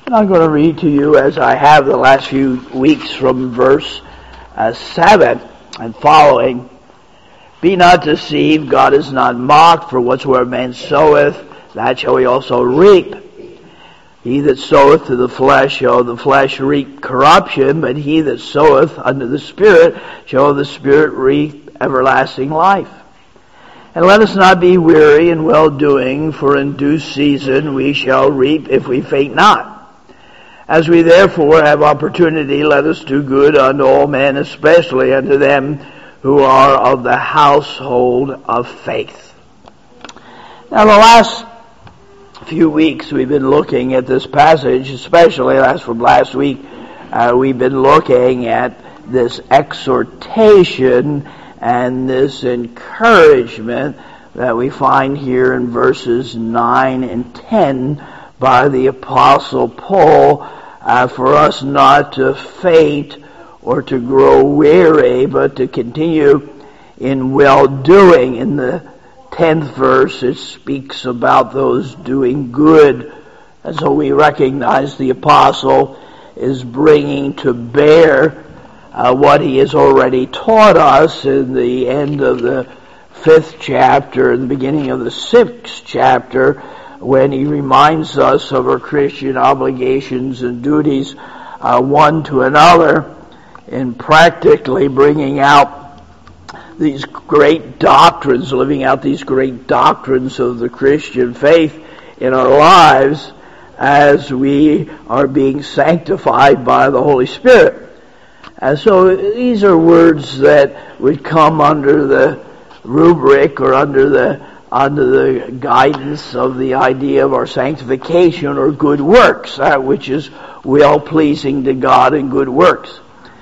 And I'm going to read to you, as I have the last few weeks, from verse 7 and following. Be not deceived, God is not mocked, for whatsoever man soweth, that shall he also reap. He that soweth to the flesh shall of the flesh reap corruption, but he that soweth unto the Spirit shall of the Spirit reap everlasting life. And let us not be weary in well-doing, for in due season we shall reap if we faint not. As we therefore have opportunity, let us do good unto all men, especially unto them who are of the household of faith. Now, the last few weeks we've been looking at this passage, especially from last week, we've been looking at this exhortation and this encouragement that we find here in verses 9 and 10 by the Apostle Paul, for us not to faint or to grow weary, but to continue in well-doing. In the 10th verse, it speaks about those doing good. And so we recognize the Apostle is bringing to bear what he has already taught us in the end of the 5th chapter and the beginning of the 6th chapter, when he reminds us of our Christian obligations and duties one to another, in practically bringing out these great doctrines, living out these great doctrines of the Christian faith in our lives as we are being sanctified by the Holy Spirit. And so these are words that would come under the rubric or under the guidance of the idea of our sanctification or good works, which is well-pleasing to God and good works.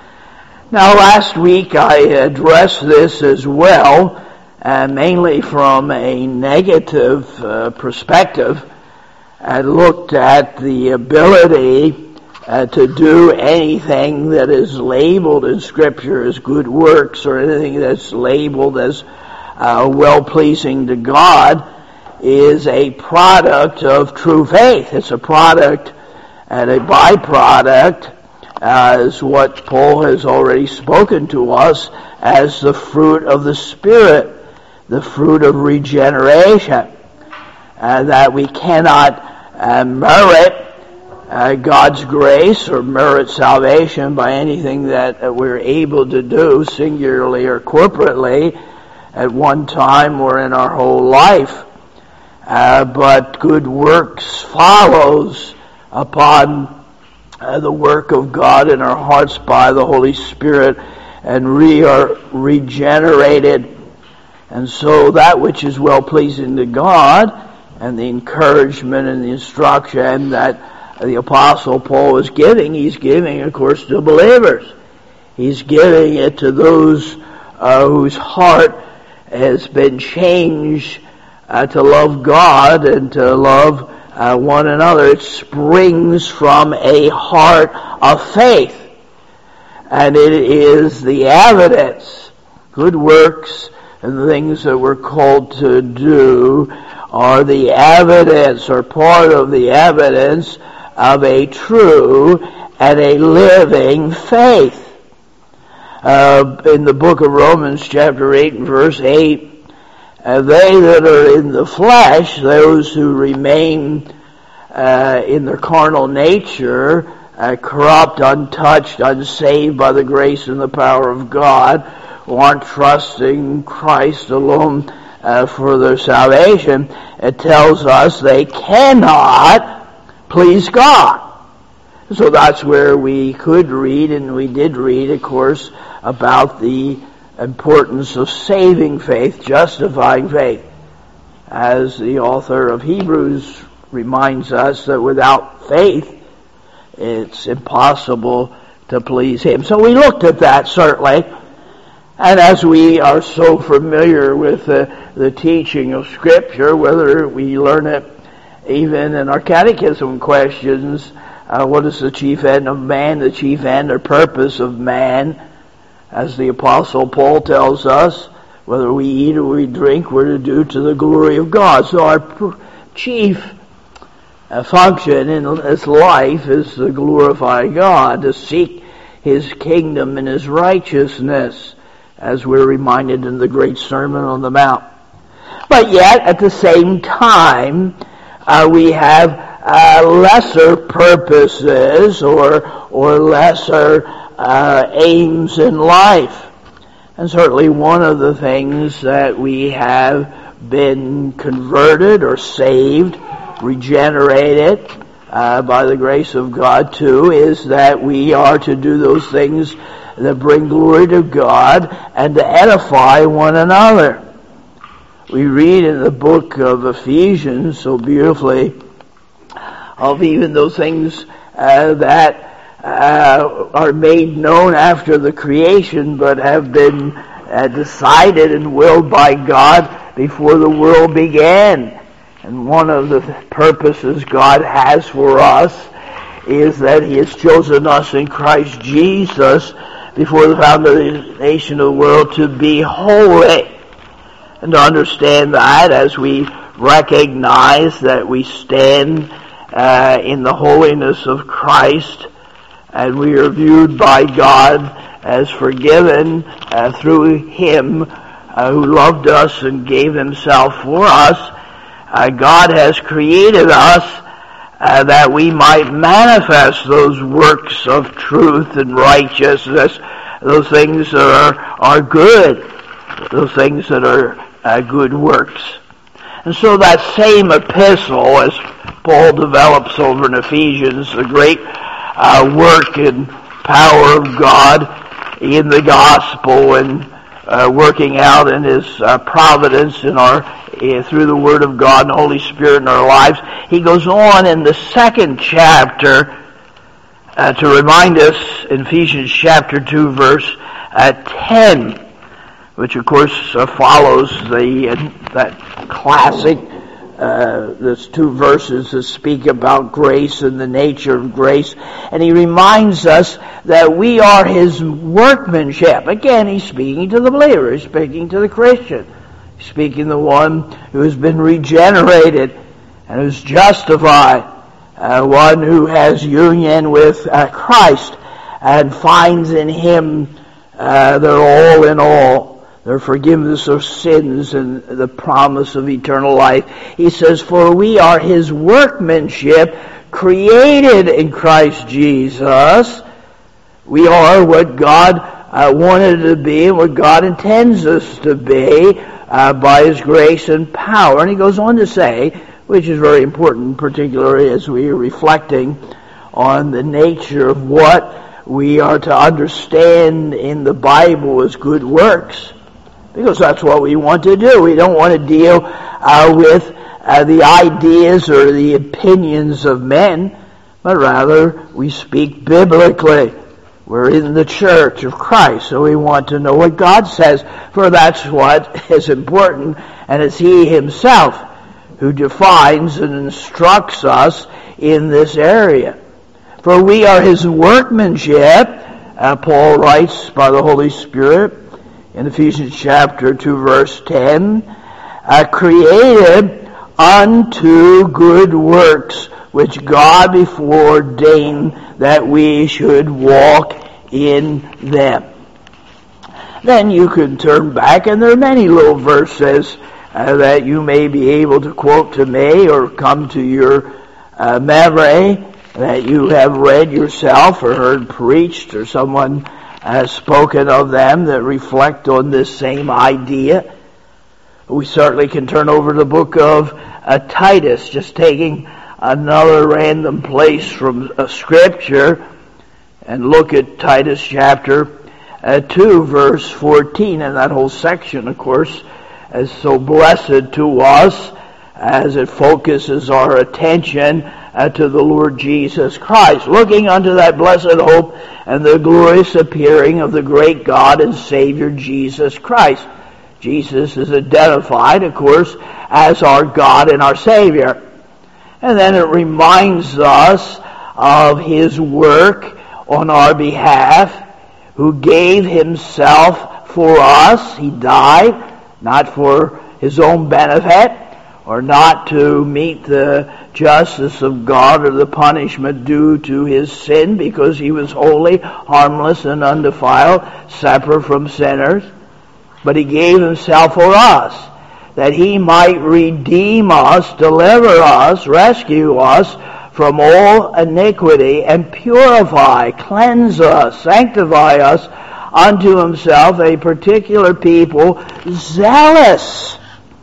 Now, last week I addressed this as well, mainly from a negative perspective, and looked at the ability to do anything that is labeled in Scripture as good works, or anything that's labeled as well-pleasing to God, is a product of true faith. It's a product and a byproduct, as what Paul has already spoken to us as the fruit of the Spirit, the fruit of regeneration, that we cannot merit God's grace or merit salvation by anything that we're able to do singularly or corporately at one time or in our whole life. But good works follows upon the work of God in our hearts by the Holy Spirit, and we are regenerated. And so that which is well-pleasing to God, and the encouragement and the instruction that the Apostle Paul is giving, he's giving, of course, to believers. He's giving it to those whose heart has been changed to love God and to love one another. It springs from a heart of faith, and it is the evidence. Good works and the things that we're called to do are the evidence, or part of the evidence, of a true and a living faith. In the book of Romans, chapter 8 and verse 8, they that are in the flesh, those who remain in their carnal nature, corrupt, untouched, unsaved by the grace and the power of God, who aren't trusting Christ alone for their salvation, it tells us they cannot please God. So that's where we could read, and we did read, of course, about the importance of saving faith, justifying faith, as the author of Hebrews reminds us that without faith it's impossible to please Him. So we looked at that, certainly, and as we are so familiar with the teaching of Scripture, whether we learn it even in our catechism questions, what is the chief end of man, the chief end or purpose of man? As the Apostle Paul tells us, whether we eat or we drink, we're to do to the glory of God. So our chief function in this life is to glorify God, to seek His kingdom and His righteousness, as we're reminded in the great Sermon on the Mount. But yet, at the same time, we have lesser purposes or lesser aims in life. And certainly one of the things that we have been converted or saved, regenerated by the grace of God too, is that we are to do those things that bring glory to God and to edify one another. We read in the book of Ephesians so beautifully of even those things that are made known after the creation but have been decided and willed by God before the world began. And one of the purposes God has for us is that He has chosen us in Christ Jesus before the foundation of the world to be holy. And to understand that as we recognize that we stand in the holiness of Christ, and we are viewed by God as forgiven through Him who loved us and gave Himself for us, God has created us that we might manifest those works of truth and righteousness, those things that are good, those things that are good works. And so that same epistle, as Paul develops over in Ephesians, the great work and power of God in the gospel and working out in His providence in through the Word of God and the Holy Spirit in our lives, he goes on in the second chapter to remind us in Ephesians chapter 2 verse 10, which of course follows that classic there's two verses that speak about grace and the nature of grace, and he reminds us that we are His workmanship. Again, he's speaking to the believer, he's speaking to the Christian, he's speaking to the one who has been regenerated and who's justified, one who has union with Christ and finds in Him their all in all, their forgiveness of sins and the promise of eternal life. He says, for we are His workmanship, created in Christ Jesus. We are what God wanted to be and what God intends us to be by His grace and power. And he goes on to say, which is very important, particularly as we are reflecting on the nature of what we are to understand in the Bible as good works. Because that's what we want to do. We don't want to deal with the ideas or the opinions of men, but rather we speak biblically. We're in the church of Christ, so we want to know what God says, for that's what is important, and it's He Himself who defines and instructs us in this area. For we are His workmanship, Paul writes by the Holy Spirit, in Ephesians chapter 2 verse 10, created unto good works, which God before ordained that we should walk in them. Then you can turn back, and there are many little verses that you may be able to quote to me or come to your memory that you have read yourself or heard preached or someone has spoken of them that reflect on this same idea. We certainly can turn over to the book of Titus, just taking another random place from Scripture, and look at Titus chapter 2 verse 14, and that whole section, of course, is so blessed to us as it focuses our attention to the Lord Jesus Christ, looking unto that blessed hope and the glorious appearing of the great God and Savior Jesus Christ. Jesus is identified, of course, as our God and our Savior. And then it reminds us of His work on our behalf, who gave Himself for us. He died, not for His own benefit or not to meet the justice of God or the punishment due to his sin, because he was holy, harmless, and undefiled, separate from sinners. But he gave himself for us, that he might redeem us, deliver us, rescue us from all iniquity, and purify, cleanse us, sanctify us unto himself, a particular people, zealous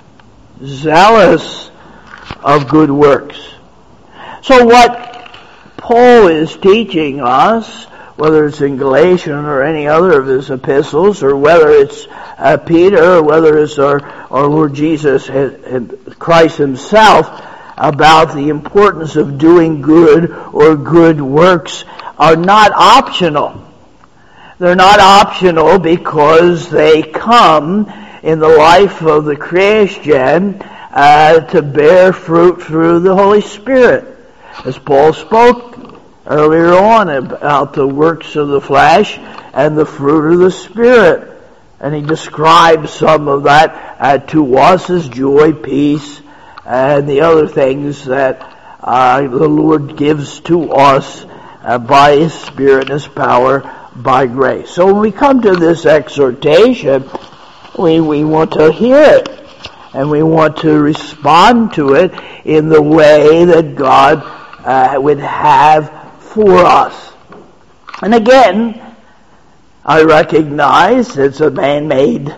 of good works. So what Paul is teaching us, whether it's in Galatians or any other of his epistles, or whether it's Peter, or whether it's our Lord Jesus Christ himself, about the importance of doing good or good works, are not optional. They're not optional because they come in the life of the Christian to bear fruit through the Holy Spirit. As Paul spoke earlier on about the works of the flesh and the fruit of the Spirit. And he describes some of that to us as joy, peace, and the other things that the Lord gives to us by his Spirit and his power by grace. So when we come to this exhortation, we want to hear it, and we want to respond to it in the way that God would have for us. And again, I recognize it's a man-made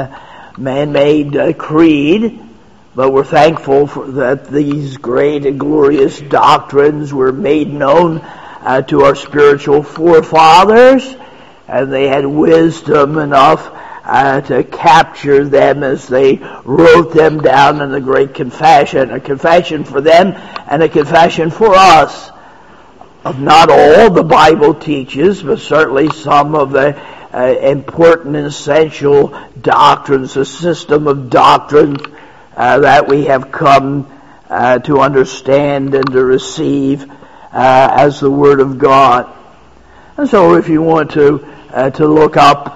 creed, but we're thankful that these great and glorious doctrines were made known to our spiritual forefathers, and they had wisdom enough to capture them as they wrote them down in the Great Confession, a confession for them and a confession for us of not all the Bible teaches, but certainly some of the important and essential doctrines, a system of doctrines that we have come to understand and to receive as the Word of God. And so if you want to look up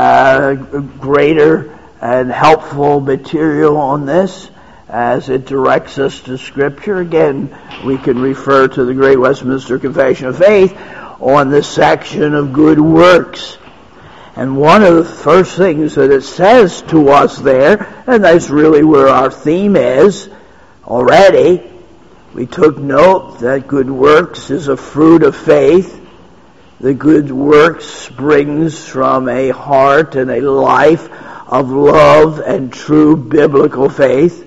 greater and helpful material on this as it directs us to Scripture, again, we can refer to the Great Westminster Confession of Faith on this section of good works. And one of the first things that it says to us there, and that's really where our theme is already, we took note that good works is a fruit of faith. The good works springs from a heart and a life of love and true biblical faith.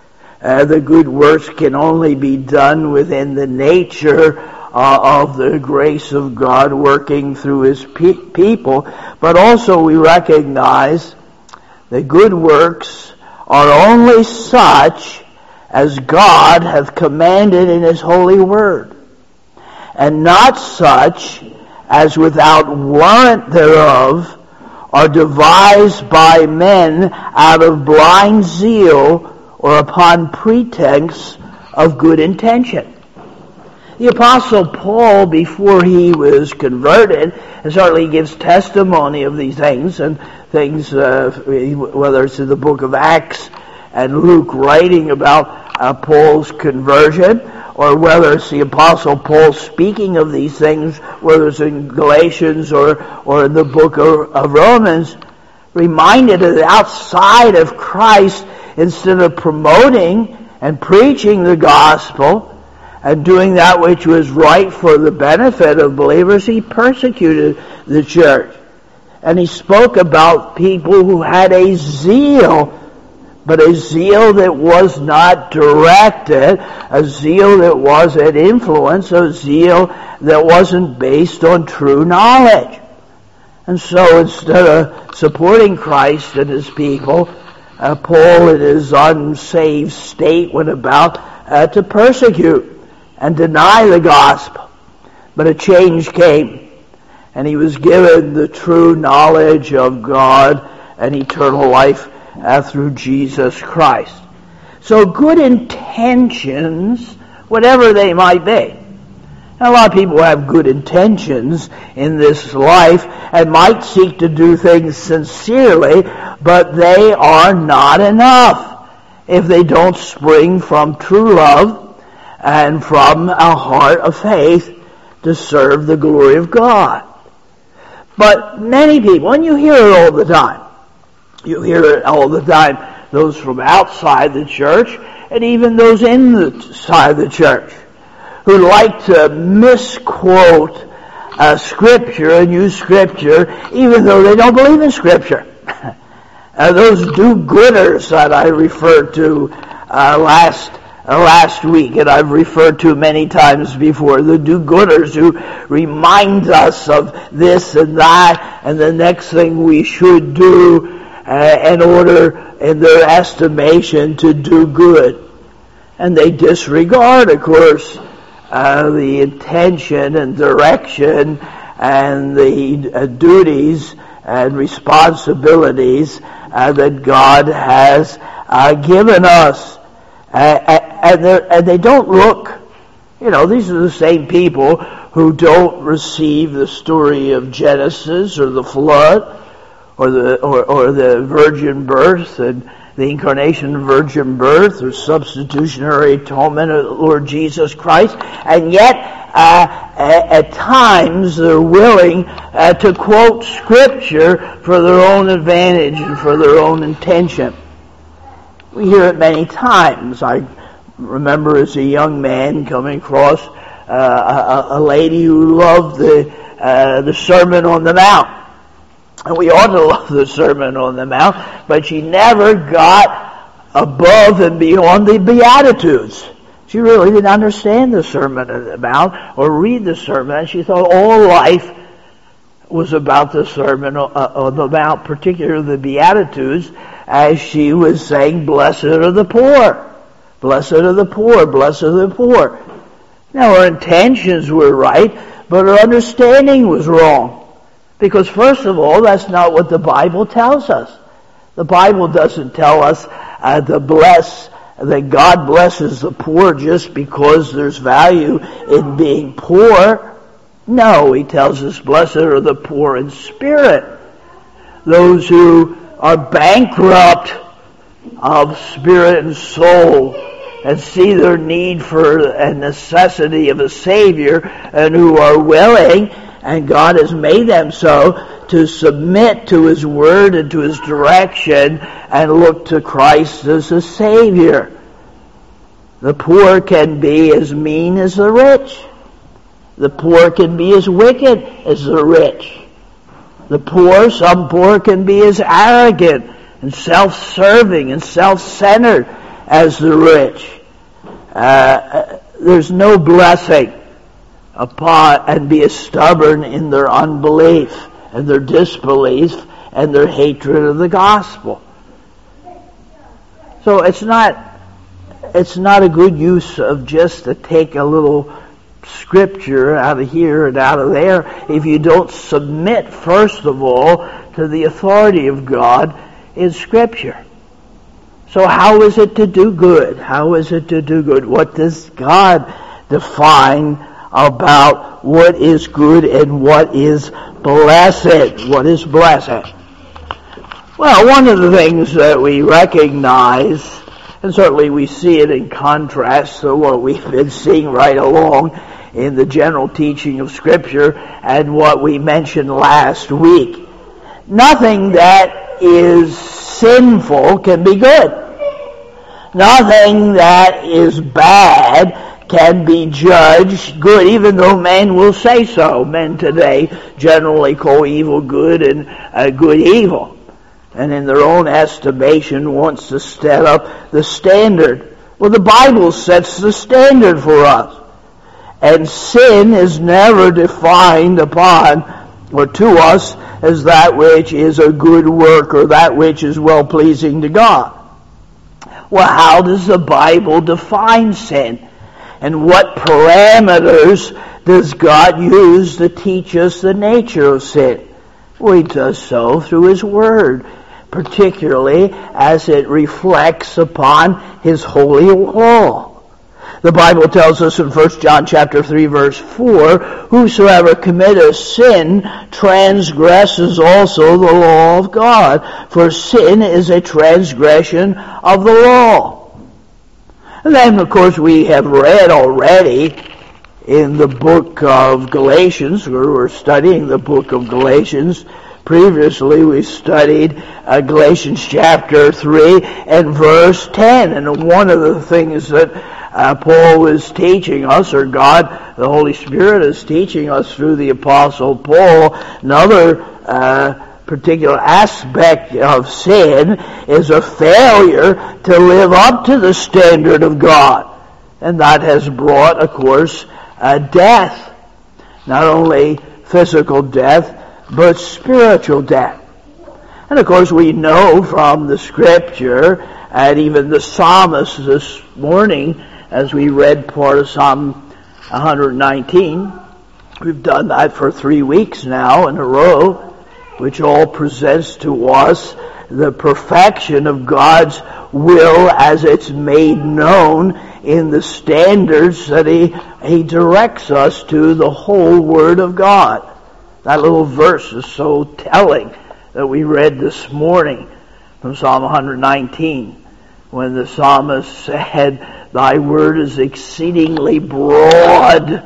The good works can only be done within the nature of the grace of God working through his people. But also we recognize that good works are only such as God hath commanded in his holy word, and not such as without warrant thereof are devised by men out of blind zeal or upon pretense of good intention. The Apostle Paul, before he was converted, and certainly gives testimony of these things, and things, whether it's in the book of Acts and Luke writing about Paul's conversion, or whether it's the Apostle Paul speaking of these things, whether it's in Galatians or in the book of Romans, reminded that outside of Christ, instead of promoting and preaching the gospel and doing that which was right for the benefit of believers, he persecuted the church. And he spoke about people who had a zeal, but a zeal that was not directed, a zeal that was an influence, a zeal that wasn't based on true knowledge. And so instead of supporting Christ and his people, Paul in his unsaved state went about to persecute and deny the gospel. But a change came, and he was given the true knowledge of God and eternal life through Jesus Christ. So good intentions, whatever they might be. Now, a lot of people have good intentions in this life and might seek to do things sincerely, but they are not enough. if they don't spring from true love and from a heart of faith to serve the glory of God. But many people, and you hear it all the time, those from outside the church and even those inside the church, who like to misquote Scripture and use Scripture even though they don't believe in Scripture. Those do-gooders that I referred to last week, and I've referred to many times before, the do-gooders who remind us of this and that and the next thing we should do in order, in their estimation, to do good. And they disregard, of course, the intention and direction and the duties and responsibilities that God has given us. And they don't look, these are the same people who don't receive the story of Genesis or the flood or the virgin birth and the incarnation of virgin birth or substitutionary atonement of the Lord Jesus Christ, and yet at times they're willing to quote Scripture for their own advantage and for their own intention. We hear it many times. I remember as a young man coming across a lady who loved the Sermon on the Mount. And we ought to love the Sermon on the Mount, but she never got above and beyond the Beatitudes. She really didn't understand the Sermon on the Mount or read the sermon. She thought all life was about the Sermon on the Mount, particularly the Beatitudes, as she was saying, "Blessed are the poor, blessed are the poor, blessed are the poor." Now her intentions were right, but her understanding was wrong. Because first of all, that's not what the Bible tells us. The Bible doesn't tell us that God blesses the poor just because there's value in being poor. No, He tells us, blessed are the poor in spirit. Those who are bankrupt of spirit and soul and see their need for and necessity of a Savior, and who are willing, and God has made them so, to submit to His Word and to His direction and look to Christ as a Savior. The poor can be as mean as the rich. The poor can be as wicked as the rich. Some poor can be as arrogant and self-serving and self-centered as the rich. There's no blessing upon, and be as stubborn in their unbelief and their disbelief and their hatred of the gospel. So it's not a good use of just to take a little Scripture out of here and out of there if you don't submit first of all to the authority of God in Scripture. So how is it to do good? How is it to do good? What does God define about what is good and what is blessed? What is blessed? Well, one of the things that we recognize, and certainly we see it in contrast to what we've been seeing right along in the general teaching of Scripture and what we mentioned last week. Nothing that is sinful can be good. Nothing that is bad can be judged good, even though men will say so. Men today generally call evil good and good evil, and in their own estimation wants to set up the standard. Well, the Bible sets the standard for us, and sin is never defined upon or to us as that which is a good work or that which is well-pleasing to God. Well, how does the Bible define sin? And what parameters does God use to teach us the nature of sin? Well, He does so through His Word, particularly as it reflects upon His holy law. The Bible tells us in 1 John chapter 3, verse 4, "Whosoever committeth sin transgresses also the law of God, for sin is a transgression of the law." And then, of course, we have read already in the book of Galatians, we're studying the book of Galatians. Previously, we studied Galatians chapter 3 and verse 10. And one of the things that Paul is teaching us, or God, the Holy Spirit, is teaching us through the Apostle Paul, another particular aspect of sin is a failure to live up to the standard of God. And that has brought, of course, death. Not only physical death, but spiritual death. And of course we know from the Scripture, and even the psalmist this morning, as we read part of Psalm 119, we've done that for 3 weeks now in a row, which all presents to us the perfection of God's will as it's made known in the standards that He directs us to, the whole Word of God. That little verse is so telling that we read this morning from Psalm 119, when the psalmist said, "Thy word is exceedingly broad."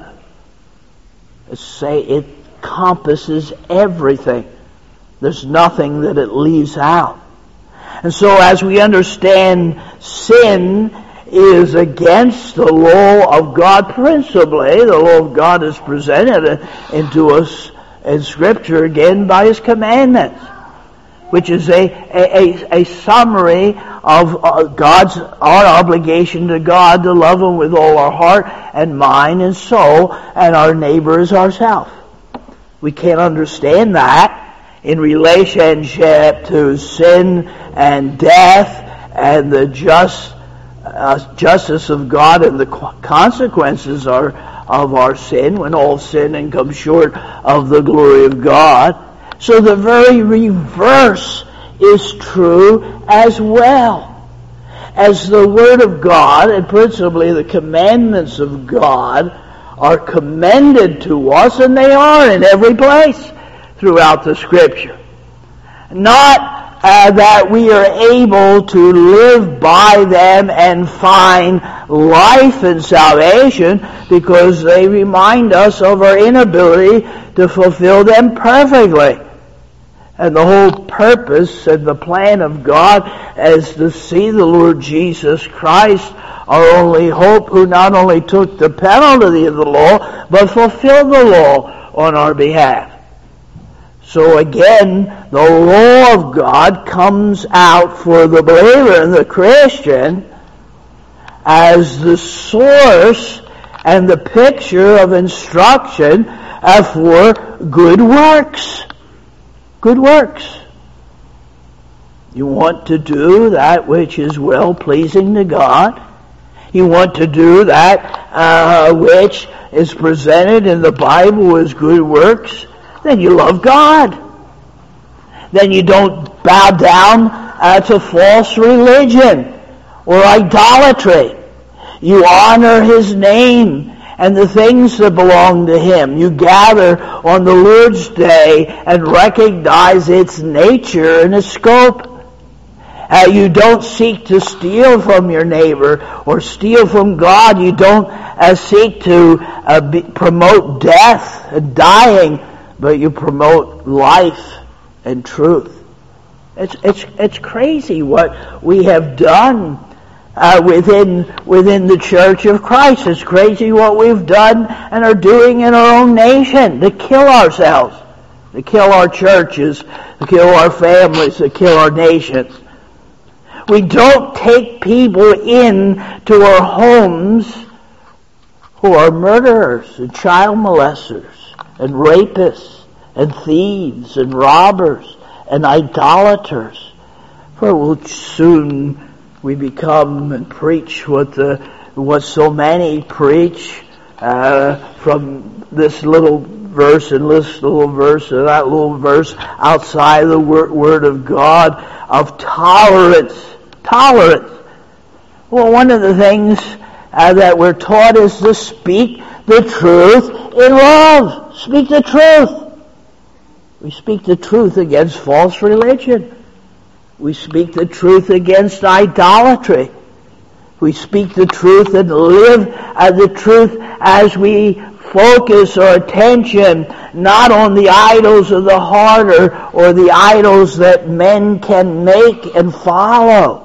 It encompasses everything. There's nothing that it leaves out. And so as we understand sin is against the law of God principally, the law of God is presented into us in Scripture again by His commandments, which is a summary of our obligation to God to love Him with all our heart and mind and soul, and our neighbor as ourselves. We can't understand that in relationship to sin and death and the justice of God and the consequences of our sin, when all sin and come short of the glory of God. So the very reverse is true as well. As the Word of God, and principally the commandments of God, are commended to us, and they are in every place throughout the Scripture. Not that we are able to live by them and find life and salvation, because they remind us of our inability to fulfill them perfectly. And the whole purpose and the plan of God is to see the Lord Jesus Christ, our only hope, who not only took the penalty of the law, but fulfilled the law on our behalf. So again, the law of God comes out for the believer and the Christian as the source and the picture of instruction for good works. Good works. You want to do that which is well-pleasing to God. You want to do that which is presented in the Bible as good works. Then you love God. Then you don't bow down to false religion or idolatry. You honor His name and the things that belong to Him. You gather on the Lord's Day and recognize its nature and its scope. You don't seek to steal from your neighbor or steal from God. You don't seek to promote death and dying, but you promote life and truth. It's crazy what we have done within the Church of Christ. It's crazy what we've done and are doing in our own nation to kill ourselves, to kill our churches, to kill our families, to kill our nations. We don't take people in to our homes who are murderers and child molesters and rapists and thieves and robbers and idolaters. For soon we become and preach what so many preach from this little verse and this little verse and that little verse outside the Word of God, of tolerance. Tolerance. Well, one of the things that we're taught is to speak the truth in love. Speak the truth. We speak the truth against false religion. We speak the truth against idolatry. We speak the truth and live the truth as we focus our attention not on the idols of the heart or the idols that men can make and follow.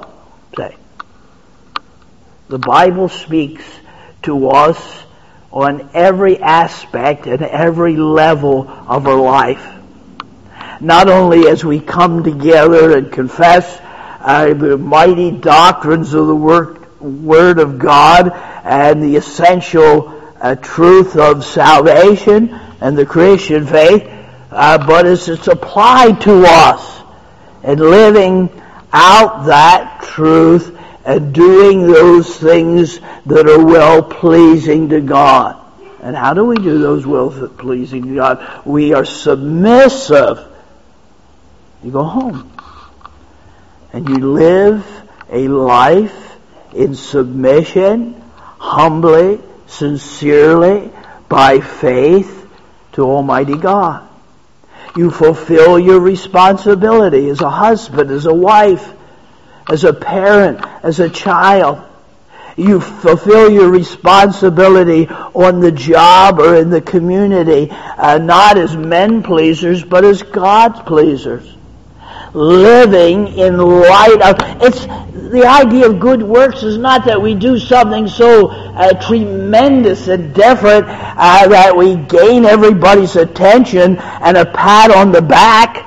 The Bible speaks to us on every aspect and every level of our life. Not only as we come together and confess the mighty doctrines of the Word of God and the essential truth of salvation and the Christian faith, but as it's applied to us and living out that truth and doing those things that are well-pleasing to God. And how do we do those well-pleasing to God? We are submissive. You go home and you live a life in submission, humbly, sincerely, by faith to Almighty God. You fulfill your responsibility as a husband, as a wife, as a parent, as a child. You fulfill your responsibility on the job or in the community, not as men pleasers, but as God pleasers. Living in light of, it's the idea of good works is not that we do something so tremendous and different that we gain everybody's attention and a pat on the back.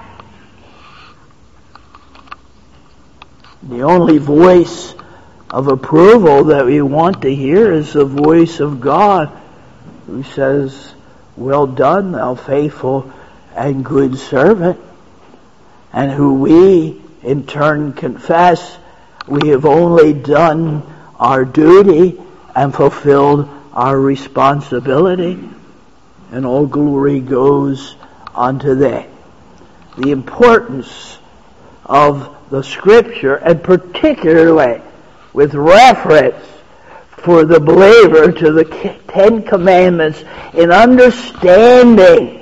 The only voice of approval that we want to hear is the voice of God, who says, "Well done, thou faithful and good servant," and who we in turn confess we have only done our duty and fulfilled our responsibility, and all glory goes unto thee. The importance of the Scripture, and particularly with reference for the believer to the Ten Commandments in understanding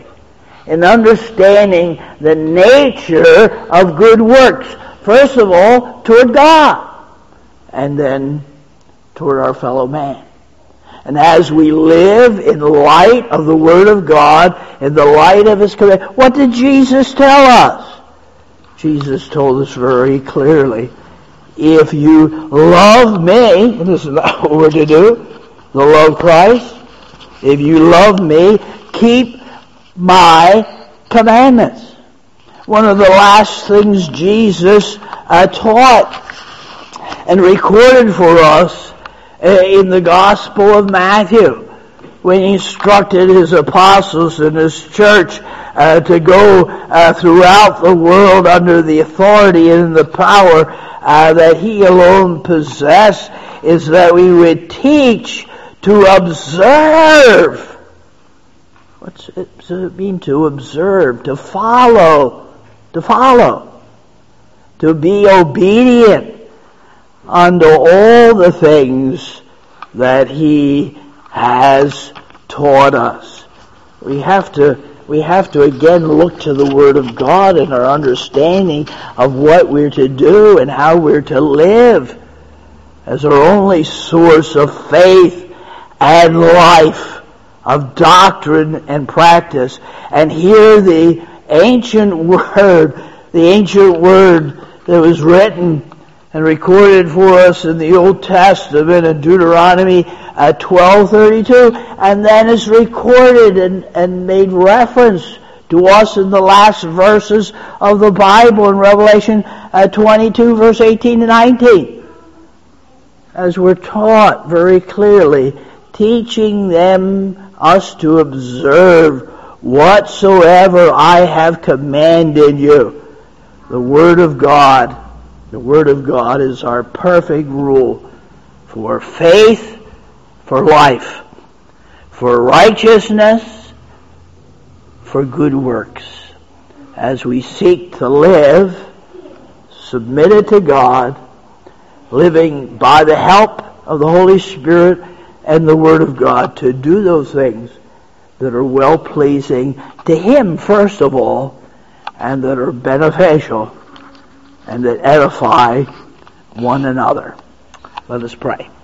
the nature of good works. First of all, toward God, and then toward our fellow man. And as we live in light of the Word of God, in the light of His command, what did Jesus tell us? Jesus told us very clearly, if you love me, and this is not what we're to do, to love Christ, if you love me, keep my commandments. One of the last things Jesus taught and recorded for us in the Gospel of Matthew, when he instructed his apostles and his church to go throughout the world under the authority and the power that he alone possessed, is that we would teach to observe. What's it mean to observe? To follow. To be obedient unto all the things that he has taught us. We have to again look to the Word of God in our understanding of what we're to do and how we're to live as our only source of faith and life, of doctrine and practice. And here the ancient word that was written and recorded for us in the Old Testament in Deuteronomy 12:32, and then is recorded and made reference to us in the last verses of the Bible in Revelation 22, verse 18 to 19. As we're taught very clearly, teaching us to observe whatsoever I have commanded you. The Word of God is our perfect rule for faith, for life, for righteousness, for good works. As we seek to live submitted to God, living by the help of the Holy Spirit and the Word of God, to do those things that are well-pleasing to Him first of all, and that are beneficial and that edify one another. Let us pray.